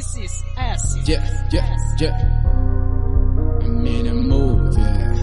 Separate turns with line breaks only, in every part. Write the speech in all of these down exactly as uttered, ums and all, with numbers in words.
This is acid.
Yeah, yeah, yeah. I'm in a move, yeah.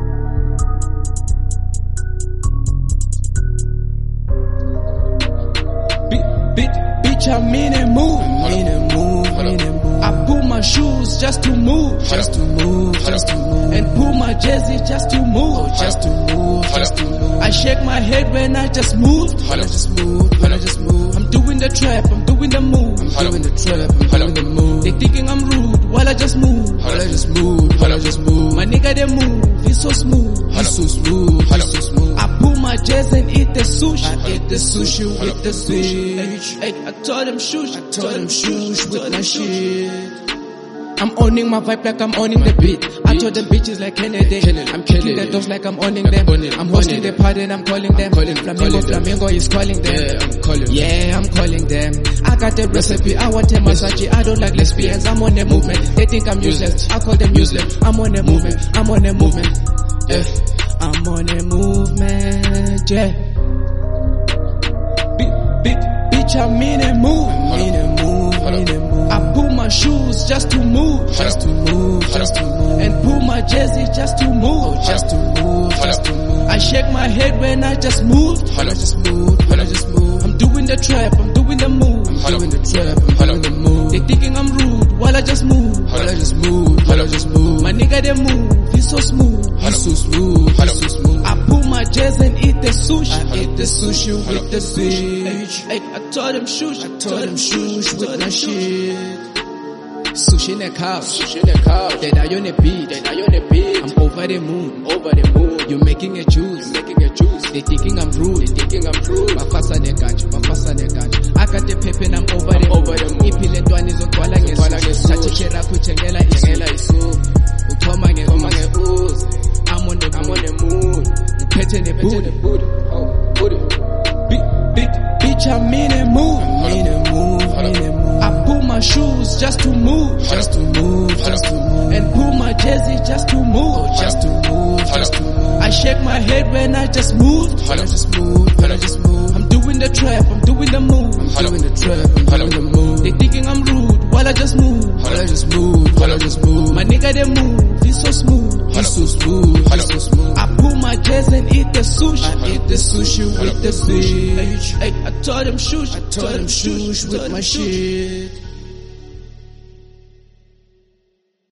Bitch, bitch, I'm in a move, I'm in a move, in a move. I pull my shoes just to move, just to move, just to move. And pull my jersey just to move, just to move, just to move. I shake my head when I just move, when I just move, when I just move. I'm doing the trap, I'm doing the move, I'm doing the trap, I'm doing the move. They thinking I'm rude while I just move, while I just move, while I just move. My nigga they move, he's so smooth, he's so smooth, he's so smooth. I pull my jersey and eat the sushi, I eat the sushi with the fish. Hey, I told them shush, I told them shush with my shit. I'm owning my vibe like I'm owning the beat. I told them bitches like Kennedy. I'm kicking the doors like I'm owning them. I'm hosting the party and I'm calling them. Flamingo, Flamingo is calling them. Yeah, I'm calling. Yeah, I'm calling them. I got the recipe. I want a massage. I don't like lesbians. I'm on the movement. They think I'm useless. I call them useless. I'm on the movement. I'm on the movement. Yeah, I'm on the movement. Yeah. Bitch, bitch, I'm in a move. I'm in a move. I'm in a move. I pull my shoes just to move, just to move, just to move. And pull my jersey just to move, just to move, just to move. I shake my head when I just move, when I just move, when I just move. I'm doing the trap, I'm doing the move, I'm doing the trap, I'm doing the move. They thinking I'm rude while I just move, while I just move, while I just move. My nigga they move, he's so smooth, he's so smooth, he's so smooth. I pull my jersey and eat the sushi, I eat the sushi with the fish. Hey, I told them shush, I told them shush with my shit. Sushi in the cup, sushi in the cup. Then I on the beat, then I on the beat. I'm over the moon, over the moon. You making a juice, making a juice. They thinking I'm rude, they thinking I'm rude. Mafasa ne ganj, mafasa ne ganj. I got the pep and I'm over the over the moon. Ipile ntwani zokwala ngesu. Chachi chera kuchengela ichengela isu. Utoma nge utoma nge uzi. I'm on the I'm on the moon. Mpete ne booty, oh booty. Bitch, I'm in a move, I'm in a move, in a move. I pull my shoes just to move, just to move, just to move. And pull my jersey just to move, just to move, just to move. I shake my head when I just move, when I just move, when I just move. I'm doing the trap, I'm doing the move, I'm doing the trap, I'm doing the move. They thinking I'm rude while I just move, while I just move, while I just move. My nigga they move, he's so smooth, he's so smooth, he's so smooth. I pull my jersey and eat the sushi, I eat the sushi with the fish. Hey, I told them shush, I told them shush with my shit.